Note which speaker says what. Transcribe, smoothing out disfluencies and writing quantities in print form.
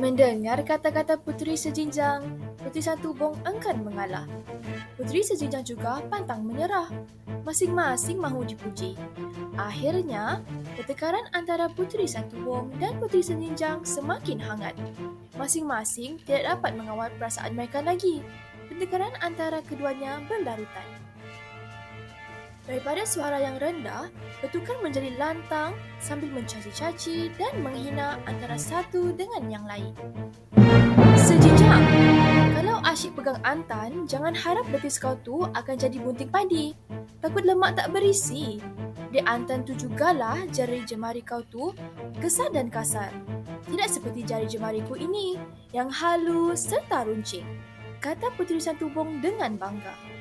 Speaker 1: Mendengar kata-kata puteri sejinjang, puteri santubong enggan mengalah. Puteri sejinjang juga pantang menyerah. Masing-masing mahu dipuji. Akhirnya, pertengkaran antara puteri santubong dan puteri sejinjang semakin hangat. Masing-masing tidak dapat mengawal perasaan mereka lagi. Pertengkaran antara keduanya berlarutan. Daripada suara yang rendah, bertukar menjadi lantang sambil mencaci-caci dan menghina antara satu dengan yang lain. Sejinjang, kalau asyik pegang antan, jangan harap betis kau tu akan jadi bunting padi. Takut lemak tak berisi. Di antan tu jugalah jari jemari kau tu kesar dan kasar. Tidak seperti jari jemariku ini yang halus serta runcing, kata Puteri Santubong dengan bangga.